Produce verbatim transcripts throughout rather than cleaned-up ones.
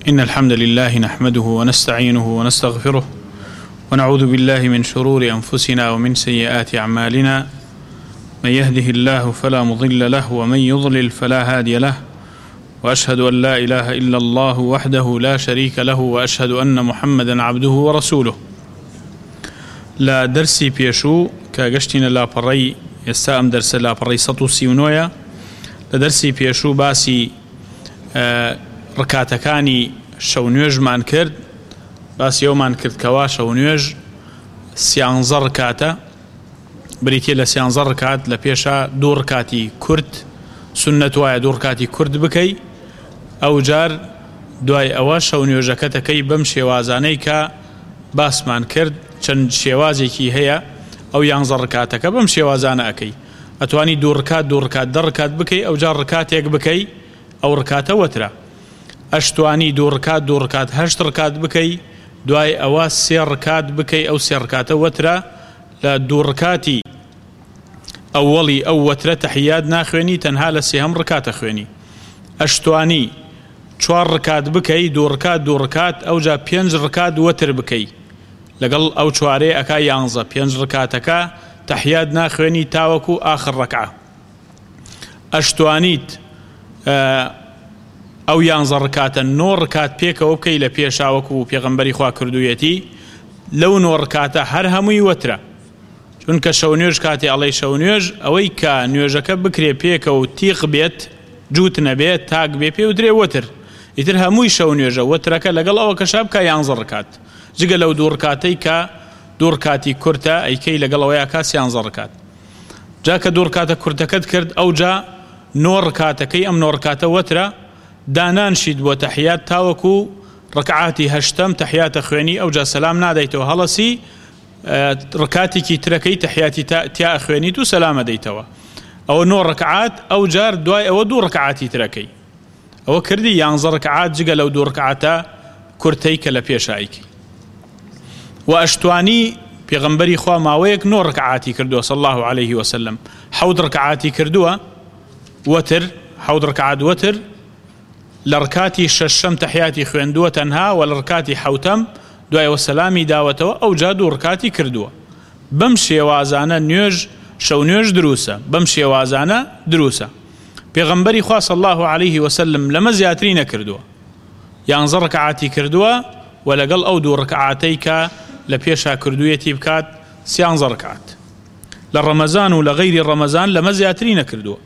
إن الحمد لله نحمده ونستعينه ونستغفره ونعوذ بالله من شرور أنفسنا ومن سيئات أعمالنا من يهده الله فلا مضل له ومن يضلل فلا هادي له وأشهد أن لا إله إلا الله وحده لا شريك له وأشهد أن محمدا عبده ورسوله. لا درسي بيشو كاقشتنا لا بري يستأم درس لا بري سطو سيونويا لدرسي بيشو باسي آه ڕکاتەکانی شەونوێژمان کرد باسی ئەومان کرد کەوا شەونوێژ سیانزە ڕکاتە بریتیە لە سیانزە ڕکات لە پێشە دوو ڕکاتی کورت سنەت وایە دوو ڕکاتی کورت بکەی ئەو جار دوای ئەوە شەونوێژەکە دەکەی بەم شێوازانەی کە باسمان کرد چەند شێوازێکی هەیە ئەو یانزە ڕکاتەکە بەم شێوازانە ئەەکەی ئەتوانی دوو ڕکات دوو ڕکات دە ڕکات بکەی ئەو جار ڕکاتێک بکەی ئەو ڕکاتە وەترە ئەشتوانی دوو ڕکات دوو ڕکات هەشت ڕکات بکەی دوای ئەوە سێ ڕکات بکەی ئەو سێ ڕکاتە وەترە لە دوو ڕکاتی ئەوەڵی ئەو وەترە تەحیات ناخوێنی تەنها لە سێهەم ڕکاتە خوێنی ئەشتوانی چوار ڕکات بکەی دوو ڕکات دوو ڕکات ئەو جا پێنج ڕکات وەتر بکەی لەگەڵ ئەو چوارەیە ئەکا یانزە پێنج ڕکاتەکە تەحیات ناخوێنی تاوەکو ئاخر ڕەکعە ئەشتوانیت ئەو یانزە ڕکاتە نۆ ڕکات پێکەوە بکەی لە پێشاوەکو و پێغەمبەری خوا کردوویەتی لەو نۆ ڕکاتە هەر هەمووی وەترە چونکە شەونوێژ کاتێ ئەڵێ شەونوێژ ئەوەی کە نوێژەکە بکرێ پێکەوە و تیق بێت جووت نەبێت تاک بێ پێ ودرێ وەتر ئیتر هەمووی شەونوێژە وەترەکە لەگەڵ ئەوە کەشا بکە یانزە ڕکات جگە لەو دوو ڕکاتەی کە دوو ڕکاتی کورتە ئەیکەی لەگەڵ ئەوەیە کاس یانزە ڕکات جا کە دوو ڕکاتە کورتەکەت کرد ئەو جا نۆ ڕکاتەکەی ئەم نۆ ڕکاتە وەترە دانانشید بۆ تەحیات تاوەکو ڕکعاتی هەشتەم تەحیاتە خوێنی ئەو جا سەلام نادەیتەوە هەڵەسی ڕکاتێکی ترەکەی تەحیاتی تیا خوێنیت و سەلامە دەیتەوە ئەوە نۆ ڕکعات ئەو جار دوای ئەوە دوو ڕکعاتی ترەکەی ئەوە کردی یانزە ڕکعات جگە لەو دوو ڕکعاتە کورتەی کە لە پێشایکی و ئەشتوانی پێغەمبەری خوا ماوەیەک نۆ ڕکعاتی کردووە صلی الله عليه وسلم حەوت ڕکعاتی کردووە وەتر حەوت ڕکعات وەتر لە ڕکاتی شەشەم تەحیاتی خوێندووە تەنها و لە ڕکاتی حەوتەم دوایەوە سەلامی داوەتەوە ئەو جا دوو ڕکاتی کردووە بەم شێوازانە نوێژ شەونوێژ دروسە بەم شێوازانە دروسە پێغەمبەری خوا صلی الله عليه وسلم لەمە زیاتری نەکردووە یانزە ڕکعاتی کردووە و لەگەڵ ئەو دوو ڕکعاتەی کە لە پێشا کردوویەتی بکات سیانزە ڕکعات لە ڕەمەزان و لە غەیری ڕەمەزان لەمە زیاتری نەکردووە.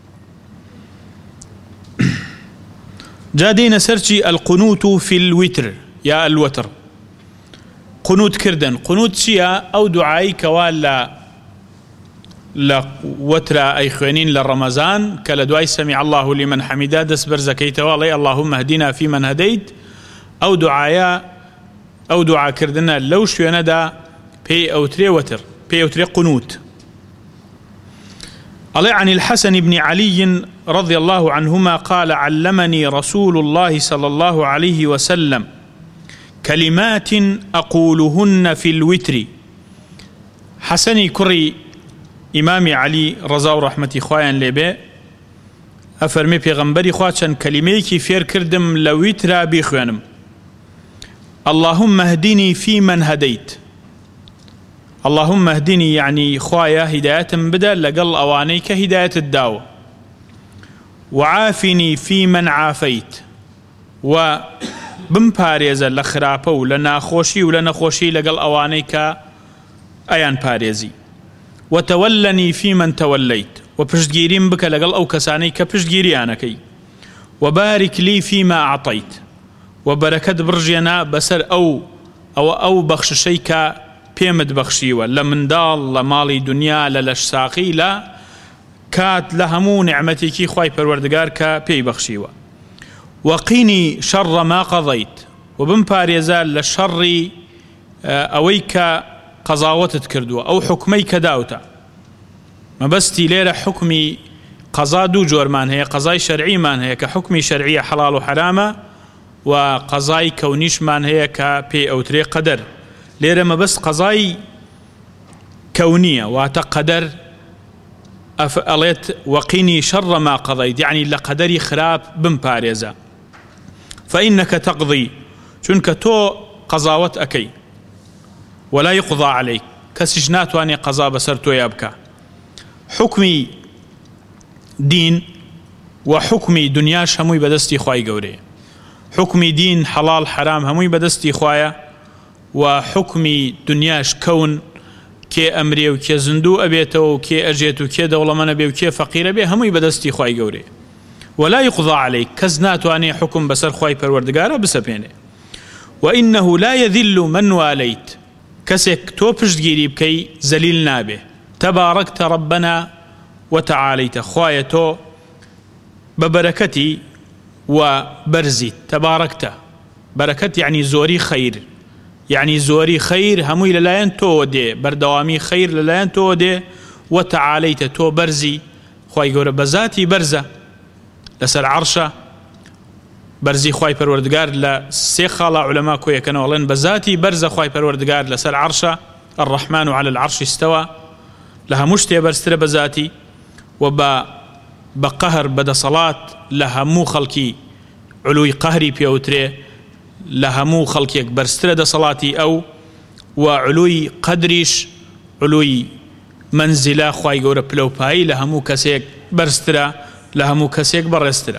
جا دێنە سەرچی القنوت في الوتر یا الوتر قنوت کردن قنوت چییە ئەو دوعایی کەوا لە لە وەترە ئەی خوێنین لە ڕەمەزان کە لە دوای سەمیع الله لمن حەمیدا دەست بەرزەکەیتەوە ئەڵێ اللهم اهدنا فيمن هديت ئەو دوعایە ئەو دوعاکردنە لەو شوێنەدا پێی ئەوترێ وەتر پێی ئەوترێ قنوت. قال عن الحسن بن علي رضي الله عنهما قال علمني رسول الله صلى الله عليه وسلم كلمات أقولهن في الوتر. حسني كري إمام علي رضا ورحمة خوايا لبي أفرمي بيغمبري خواتشان كلميكي فير كردم لويترا بيخوانم اللهم اهدني في من هديت اللهم اهدني يعني خوايا هداية بدل لقل أوانيك هداية الداوة وعافني في من عافيت وبمباريزا لخرابة ولنا خوشي ولنا خوشي لقل أوانيك أيان باريزي وتولني في من توليت وبشتجيرين بك لقل أو كسانيك بشتجيريانكي وبارك لي فيما أعطيت وبركة برجينا بسر أو أو أو بخششيك پێمت بەخشیوە لە منداڵ لە ماڵی دنیا لە لەشساقی لە کات لە هەموو نعمەتێکی خوای پەروەردگار کە پێی بەخشیوە وەقینی شەڕ ما قەضەیت و بمپارێزە لە شەڕی ئەوەی کە قەزاوەتت کردووە ئەو حکمەی کە داوتە مەبەستی لێرە حکمی قەزا دوو جۆرمان هەیە قەزای شەرعیمان هەیە کە حکمی شەرعیە حەڵاڵ و حرامە و قەزای کەونیشمان هەیە کە پێی ئەوترێ قەدەر لێرە مەبەست قەزای کەونیە واتە قەدەر ئەڵێت وەقینی شەڕ ما قەضەیت یعنی لە قەدەری خراپ بمپارێزە فإنك تقضي چونك تو قضاوت أكي ولا يقضى عليك كسيش ناتواني قضاء بسر تو يابكا حكمي دين وحكمي دنياش هموي بدستي خواي قوري حكمي دين حلال حرام هموي بدستي خوايا وحكمي دنياش كون كي أمري وكي زندو أبيته وكي أجيت وكي دولمان أبي وكي فقير أبي هموي بدستي خواي قوري ولا يقضى عليك كزناتواني حكم بسر خواي پروردگارا بسبيني وإنه لا يذل من واليت كسك تو پشتگیری بكي زليل نابه تباركت ربنا وتعاليت خوايا تو ببركتي وبرزي تباركت بركت يعني زوري خير يعني زوري خير هموي للاين تو دي بردوامي خير للاين تو دي وتعاليت تو برزي خواي يقول بزاتي برزة لسر عرشة برزي خواي پروردگار لسي خالا علماء كوية كانوا والين بزاتي برزة خواي پروردگار لسر عرشة الرحمن على العرش استوى لها مشتية برستر بزاتي وب بقهر بدا صلاة لها مو خلقي علوي قهري بيوتري لها مو خلقي برستر دا صلاتي أو وعلوي قدريش علوي منزلا خواي قورة بلو باي لها مو كسيك برستر لها مو كسيك برستر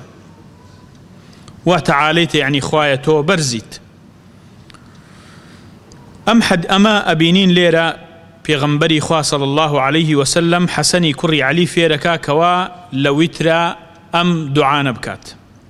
وتعاليت يعني خوايا تو برزيت أم حد أما أبينين ليرة پیغمبری خوا صلی الله عليه وسلم حسني كري علي فيركا كوا لويترا أم دعانا بكات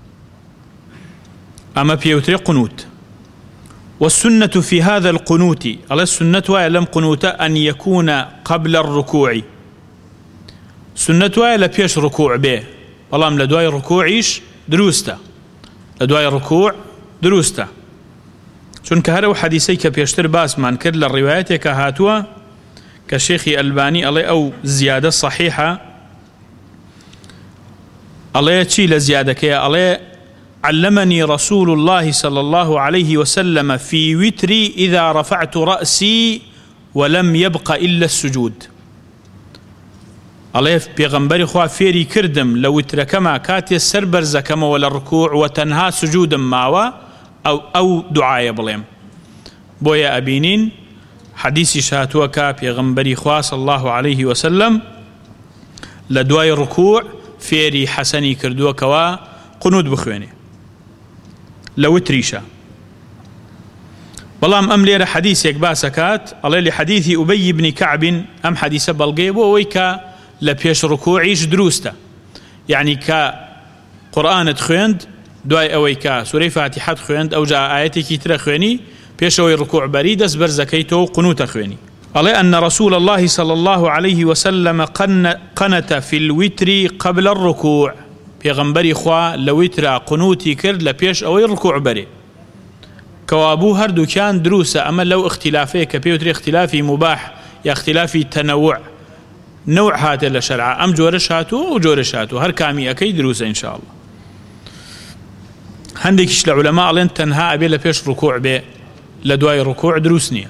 أما بيوتري قنوت والسنة في هذا القنوت على السنة وعلم قنوت أن يكون قبل الركوع سنة وعلى بيش ركوع به والله لدواي ركوعيش دروستا لدواي ركوع دروستا چونك هرو حديثي كبيشتر باس من كر للروايات كهاتوا كشيخ ألباني الله أو زيادة صحيحة الله تشي لزيادة كي الله علمني رسول الله صلى الله عليه وسلم في وتري إذا رفعت رأسي ولم يبق إلا السجود الله بيغمبري خوا فيري كردم لو تركما كاتي السربرز كما ولا الركوع وتنها سجودا معوا أو أو دعاية بليم بويا أبينين حديثي شاتوكا بيغمبري خوا صلى الله عليه وسلم لدواي ركوع فيري حسني كردوكوا قنود بخويني لو تريشا بلام أم ليرة حديث يكباسكات الله لحديث أبي بن كعب أم حديث بلغيب ويكا لبيش ركوعيش دروستا يعني كقرآن تخويند دواي أويكا سوري فاتحة خويند أو جاء آياتي كتير خويني بيشوي ركوع بريدس برزكيتو قنوت خويني على أن رسول الله صلى الله عليه وسلم قن قنت في الوتر قبل الركوع بيغمبري خوا لوتر قنوتي كرد لبيش أوي ركوع بري كوابو هردو كان دروسة أما لو اختلافي كبيوتري اختلافي مباح يا اختلافي تنوع نوع هات لشرع أم جورش هاتو وجورش هاتو هر كامي أكي دروسة إن شاء الله هنديكش العلماء علين تنها أبي لبيش ركوع به لدواي ركوع دروسنية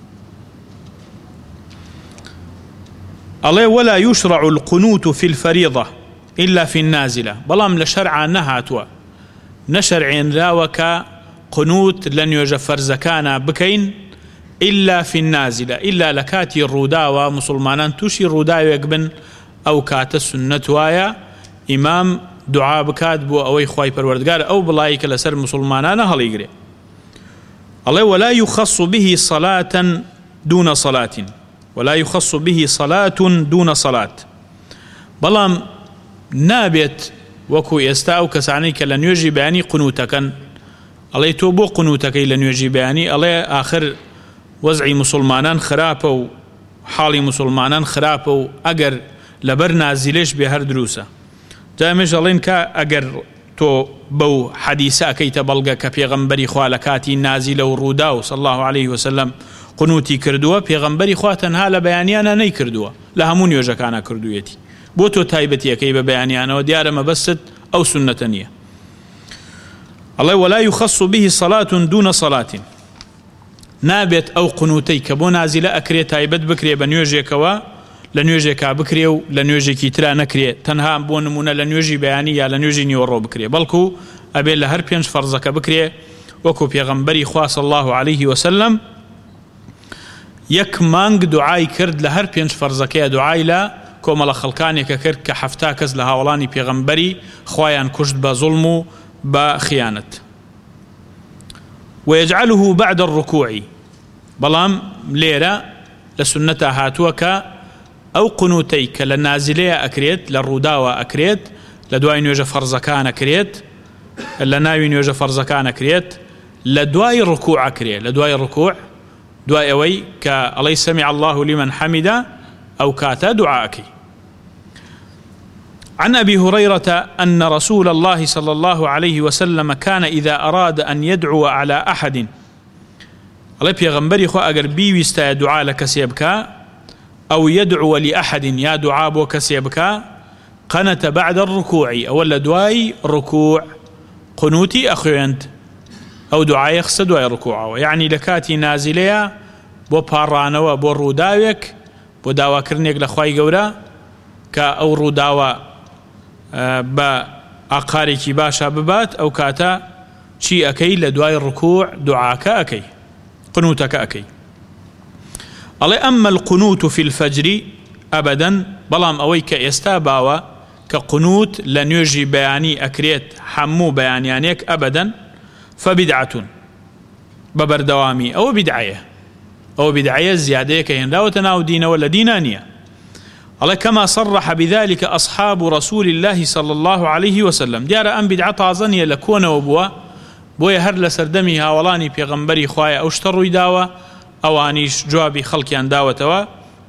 الله ولا يشرع القنوت في الفريضة إلا في النازلة بلام لشرع نهاتوا نشرعين راوكا قنوت لن يجفر زكانا بكين إلا في النازلة إلا لكاتي الروداوة مسلمانان توشي الروداوة يقبن أو كات السنة وايا إمام دعاء بكات بو أوي خواي پروردگار أو بلايك لسر مسلمانان هل يقري الله ولا يخص به صلاة دون صلاة ولا يخص به صلاة دون صلاة بلام نابت وكو يستاو كسانيك لن يجي بياني قنوتكا الله يتوبو قنوتك لن يجي بياني الله آخر وزعي مسلمانان خرابه وحالي مسلمانان خرابه أجر لبر نازلش بهر دروسه جامش الله إنك أجر تو بو حديثة كي تبلغ كبيغمبري خوالكاتي نازلة وروداو صلى الله عليه وسلم قنوتي كردوا بيغمبري خواتنها لبيانيانا ني كردوا لهمون يوجكانا كردويتي بوتو تايبتي كي ببيانيانا وديار مبسط أو سنتنية الله ولا يخص به صلاة دون صلاة نابت أو قنوتي كبو نازلة أكري تايبت بكري بنيوجيكوا لە نوێژێکا بکرێ و لە نوێژێکی ترا نەکرێ تەنها بۆ نمونە لە نوێژی بەیانی یا لە نوێژی نیوەڕۆ بکرێ بەڵکو ئەبێ لە هەر پێنج فەرزەکە بکرێ وەکو پێغەمبەری خوا صلی الله عليه وسلم یەک مانگ دوعای کرد لە هەر پێنج فەرزەکەیە دوعای لە کۆمەڵە خەڵکانێکە کرد کە حەفتا کەس لە هاوڵانی پێغەمبەری خوایان کوشت بە زوڵم و بە خیانەت. ويجعله بعد الركوع بەڵام لێرە لە سنەتە هاتووە کە ئەو قنوتەی کە لە نازلەیە ئەکرێت لە ڕووداوە ئەکرێت لە دوای نوێژە فەرزەکان ئەکرێت لە ناوی نوێژە فەرزەکان ئەکرێت لە دوای ڕکوع ئەکرێت لە دوای ڕکوع دوای ئەوەی کە ئەڵێی سەمیع الله لمن حەمیدە ئەو کاتە دوعاءەکەی. عن أبي هريرة أن رسول الله صلى الله عليه وسلم كان إذا أراد أن يدعو على أحد الله پیغمبری خو اگر بیویستا دعا لکسی بکا او يدعو لأحد یا دعا بو کسی بکا قنت بعد الركوع اولا دعای ركوع قنوتي اخوينت او دعای خص دعای ركوع يعني لكاتي نازليا بو پارانوا بو روداوك بو داوا کرنێک لە خوای گەورە کە ئەو ڕووداوە بە ئاقارێکی باشە ببات ئەو کاتە چی ئەکەی لە دوای ڕکوع دوعاکە ئەکەی قنوتك أكي الله أما القنوت في الفجر أبدا بلام أويك يستاباوا كقنوت لنيجي بياني أكريت حمو بيانيانيك أبدا فبدعة ببردوامي أو بدعية أو بدعية زيادة كين لا وتناو دين ولا دينانية الله كما صرح بذلك أصحاب رسول الله صلى الله عليه وسلم ديار أم بدعة طازنية لكون وبوا بۆیە هەر لە سەردەمی هاوڵانی پێغەمبەری خوایە ئەو شتە ڕووی داوە ئەوانیش جوابی خەڵکیان داوەتەوە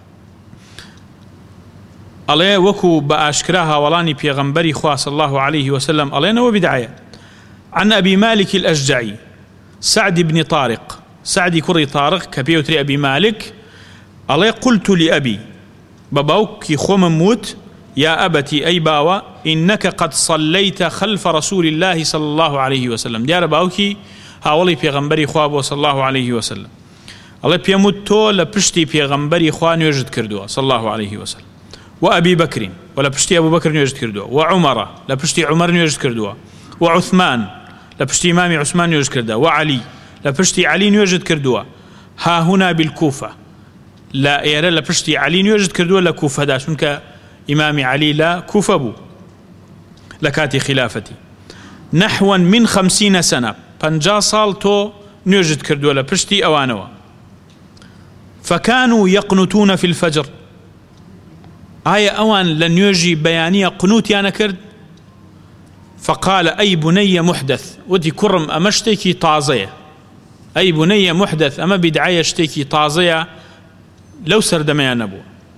ئەڵێ وەکو بە ئاشکرا هاوڵانی پێغەمبەری خوا صلی الله عليه وسلم ئەڵێنەوە بدعەیە. عن أبي مالك الأشجعي سعد بن طارق سعدی کوڕی طارق کە پێوتری ئەبی مالك ئەڵێ قلت لأبي بەباوکی خۆمم وت يا أبتي أي باوة إنك قد صليت خلف رسول الله صلى الله عليه وسلم ديار باوكي هاولي پیغمبری خواب صلى الله عليه وسلم الله بيموت تو لبشتي پیغمبری خوان يوجد كردوا صلى الله عليه وسلم وأبي بكر ولا بشتي أبو بكر يوجد كردوا وعمر لبشتي عمر يوجد كردوا وعثمان لبشتي إمامي عثمان يوجد كردوا وعلي لبشتي علي يوجد كردوا ها هنا بالكوفة لا يرى لبشتي علي يوجد كردوا لكوفة دا شنك إمام علي لا كوفبو لكاتي خلافتي نحو من خمسين سنة پنجا سال تو نيوجد كردو لبشتي أوانوا فكانوا يقنتون في الفجر آية أوان لن يجي بيانية قنوتي أنا كرد فقال أي بني محدث ودي كرم أمشتكي طازية أي بني محدث أما بدعية اشتكي طازية لو سردما نبو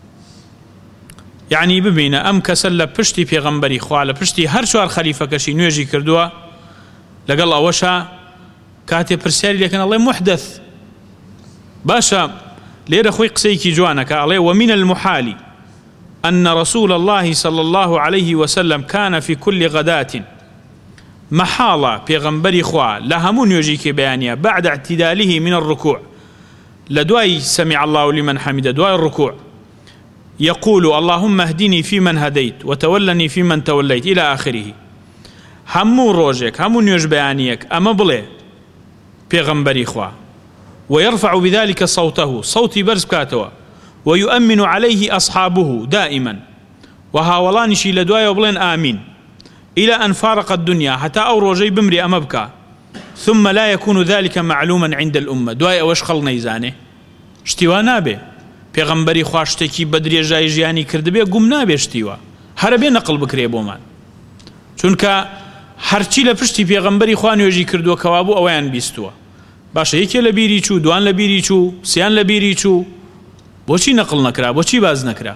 يعني ببينا أم كسل بشتي في غنبري خوالة بشتي هر شوار خليفة كشي نيجي كردوا لقال أوشا كاتب برسالي لكن الله محدث باشا ليرا خوي قسيكي جوانك عليه. ومن المحال أن رسول الله صلى الله عليه وسلم كان في كل غداة محالة في غنبري خوا لهمون يجيك بيانيا بعد اعتداله من الركوع لدواي سمع الله لمن حمد دواي الركوع يقول اللهم اهدني فيمن هديت وتولني فيمن توليت إلى آخره همو روجك همو نيوش بيانيك أما بلي بيغمبري إخوة ويرفع بذلك صوته صوتي برز كاتوا ويؤمن عليه أصحابه دائما وهاولان شي لدوايا وبلين آمين إلى أن فارق الدنيا حتى أو روجي بمري أمبكا ثم لا يكون ذلك معلوما عند الأمة دوايا وشخل نيزانه اشتوانا به پێغەمبەری خوا شتێکی بە درێژایی ژیانی کردبێ گوم نابێشتیوە هەرە بێ نەقڵ بکرێ بۆمان چونکە هەرچی لە پشتی پێغەمبەری خوا نوێژی کردووە کەوا بوو ئەویان بیستووە باشە یەکێ لە بیری چوو دوان لە بیری چوو سیان لە بیری چوو بۆچی نەقڵ نەکرا بۆچی باز نەکرا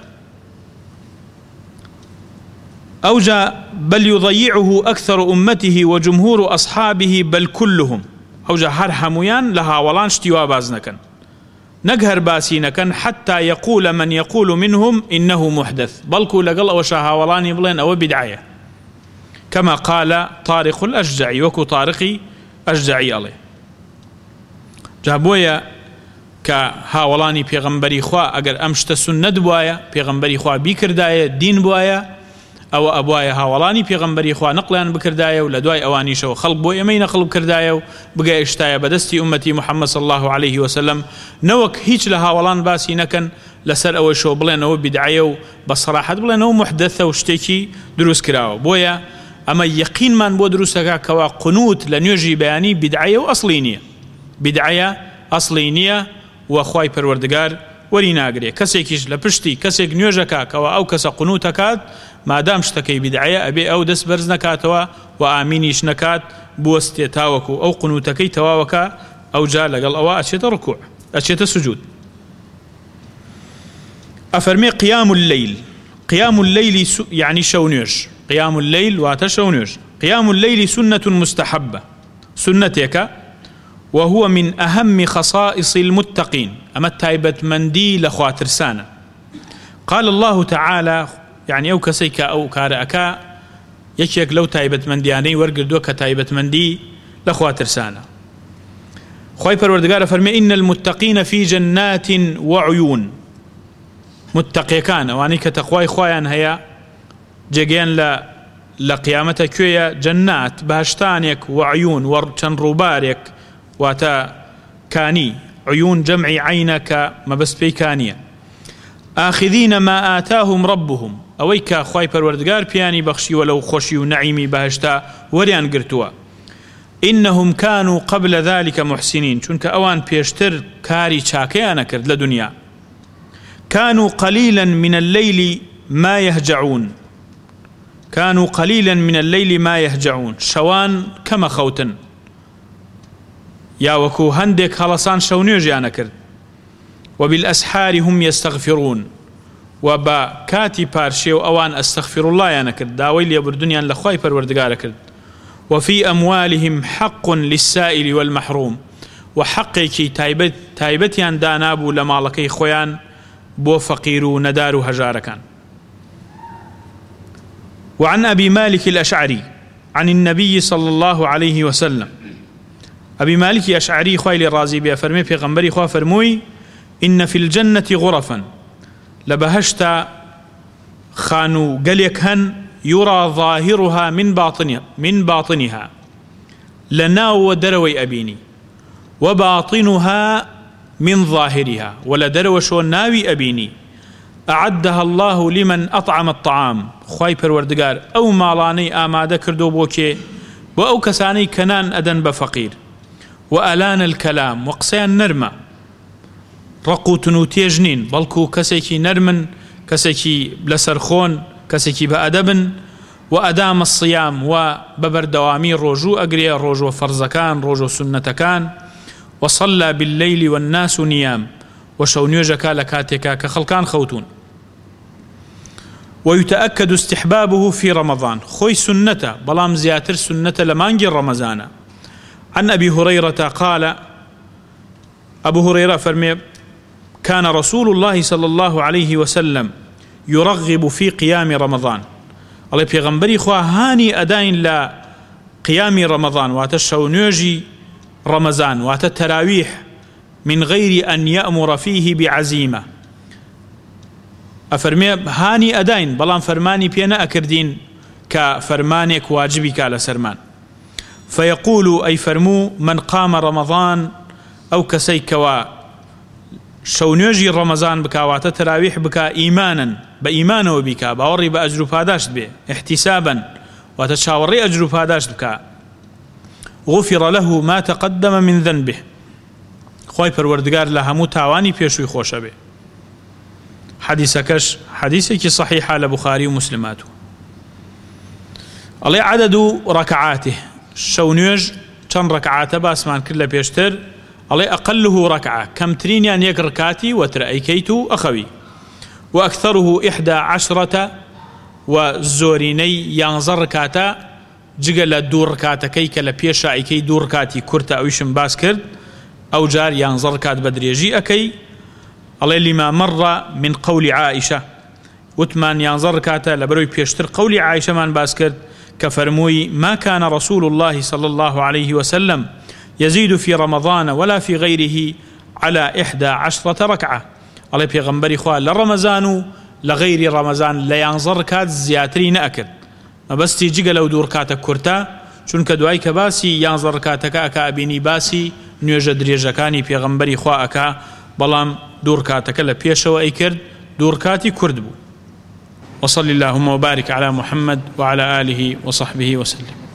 أوجا بل يضيعه أكثر أمته وجمهور أصحابه بل كلهم أوجا هر هميان لها ولان شتيوا باز نكن نقهر باسينكن حتى يقول من يقول منهم إنه محدث بلكو لقل وشاها ولاني بلين أو بدعية كما قال طارق الأشجعي وكو طارقي أشجعي عليه جابويا کە هاوڵانی پێغەمبەری خوا ئەگەر ئەم شتە سونەت بوایە پێغەمبەری خوا بیکردایە دین بوایە ئەوە ئەبوایە هاوڵانی پێغەمبەری خوا نەقلیان بکردایە و لە دوای ئەوانیشەوە خەڵک بۆ ئێمەی نەقڵ بکردایە و بگەیشتایە بەدەستی ئومەتی محەممەد صلی الله عليه وسلم نەوەک هیچ لە هاوڵان باسی نەکەن لەسەر ئەوە شۆ بڵێنەوە بیدعەیە و بە سەراحەت بڵێنەوە محدەثە و شتێکی دروست کراوە. بۆیە ئەمە یەقینمان بۆ دروستەکە کەوا قنوت لە نوێژی بەیانی بیدعەیە و ئەسڵی نییە، بیدعەیە ئەسڵی نییە و خوای پەروەردگار وەری ناگرێ. کەسێکیش لە پشتی کەسێک نوێژەکە کەوا ئەو کەسە قنوت دەکات مادام شتەکەی بیدعەیە ئەبێ ئەو دەست بەرز نەکاتەوە و ئامینیش نەکات بوەستێ تاوەکو ئەو قنوتەکەی تەواوەکە ئەو جا لەگەڵ ئەوە ئەچێتە ڕکوع ئەچێتە سوجود. ئەفەرمێ قیام الليل، قیام الليل يعني شەو نوێژ، قیام الليل واتە شەو نوێژ. قیام الليل سنة مستحبة، سنتێکە وهو من أهم خصائص المتقين، أما التايبت مندي لخواترسانة. قال الله تعالى يعني أو كسيك أو كارأكا يكيك لو تايبت مندياني ورقدوك تايبت مندي لخواترسانة. خواهي پروردگار فرمي إن المتقين في جنات وعيون، متقي كان واني كتقواي خوايان هيا جيجين ل لقيامته كويا جنات بهشتانيك وعيون ورچن روباريك واتا كاني عيون جمع عينك ما بس بي كانية آخذين ما آتاهم ربهم أويكا خواي پروردگار بياني بخشي ولو خوشي ونعيمي بهشتا وريان قرتوا إنهم كانوا قبل ذلك محسنين، چونك أوان بيشتر كاري چاكيانا كرد لدنيا. كانوا قليلا من الليل ما يهجعون، كانوا قليلا من الليل ما يهجعون، شوان كما خوتن يا وكو هندك هلسان شو نيجيانا كرد. وبالأسحار هم يستغفرون، وبا كاتي بارشي وأوان أستغفر الله يانا كرد داوي لي بردنيا لخواي پروردگار كرد. وفي أموالهم حق للسائل والمحروم، وحقيكي تايبت تايبتيان دانابو لمالكي خويان بو فقيرو ندارو هجاركان. وعن أبي مالك الأشعري عن النبي صلى الله عليه وسلم، أبي مالك أشعري خويل الرازي بها فرمي في غنبري خواه فرموي إن في الجنة غرفا لبهشت خانو قليك هن يرى ظاهرها من باطنها من باطنها لنا ودروي أبيني، وباطنها من ظاهرها ولا دروش ناوي أبيني. أعدها الله لمن أطعم الطعام، خواي پروردگار أو مالاني آماده كردو بوكي وأو كساني كنان أدن بفقير. وألان الكلام وقسيان نرمى رقو تنوتي جنين بلكو كسيكي نرمن كسيكي بلسرخون كسيكي بأدبن. وأدام الصيام وببر دوامي روجو أقريا روجو فرزكان روجو سنتكان. وصلى بالليل والناس نيام، وشو نيوجكا لكاتكا كخلقان خوتون. ويتأكد استحبابه في رمضان، خوي سنته بلام زياتر سنته لمانجي رمضان. عن أبي هريرة قال، أبو هريرة فرمي كان رسول الله صلى الله عليه وسلم يرغب في قيام رمضان، الله بيغمبري خواه هاني أداين لا قيام رمضان واتشو نيوجي رمضان واتتراويح من غير أن يأمر فيه بعزيمة. أفرمي هاني أداين بلان فرماني بينا أكردين كفرمانك واجبك على سرمان. فيقول أي فرمو من قام رمضان أو كسيكوا شو نيجي رمضان بكا واتتراويح بكا إيمانا بإيمانه وبكا باوري بأجر فاداشت به احتسابا وتشاوري أجر فاداشت بكا غفر له ما تقدم من ذنبه، خواهي پروردگار لهمو تاواني پیشوي خوشه به. حديثكش حديثك صحيحة لبخاري ومسلماته. الله عدد ركعاته شو نيج كم ركعات باسمان كله بيشتر الله أقله ركعة كم ترين يعني يك ركعتي وترأيكيتو أخوي. وأكثره إحدى عشرة وزوريني ينظر ركعتا جگل دور ركعتا كيك لبيشا ايكي دور ركعتي كرتا اويشن باس كرد او جار ينظر ركعت بدريجي اكي الله لما مر من قول عائشة وثمان ينظر ركعتا لبروي بيشتر قول عائشة من باس كرد كفرموي ما كان رسول الله صلى الله عليه وسلم يزيد في رمضان ولا في غيره على إحدى عشرة ركعة على بيغمبري خوا لرمضان لغير رمضان لا ينظر كات زياتري نأكد ما بس تيجي لو دور كاتك كرتا چونکە دوای کە باسی یانزە ڕکاتەکە ئەکا ئەبینی باسی نوێژە درێژەکانی پێغەمبەری خوا ئەکا بەڵام دوور کاتەکە لە پێشەوە ئەی کرد دوور کاتی کورد بوو. وصلى اللهم وبارك على محمد وعلى آله وصحبه وسلم.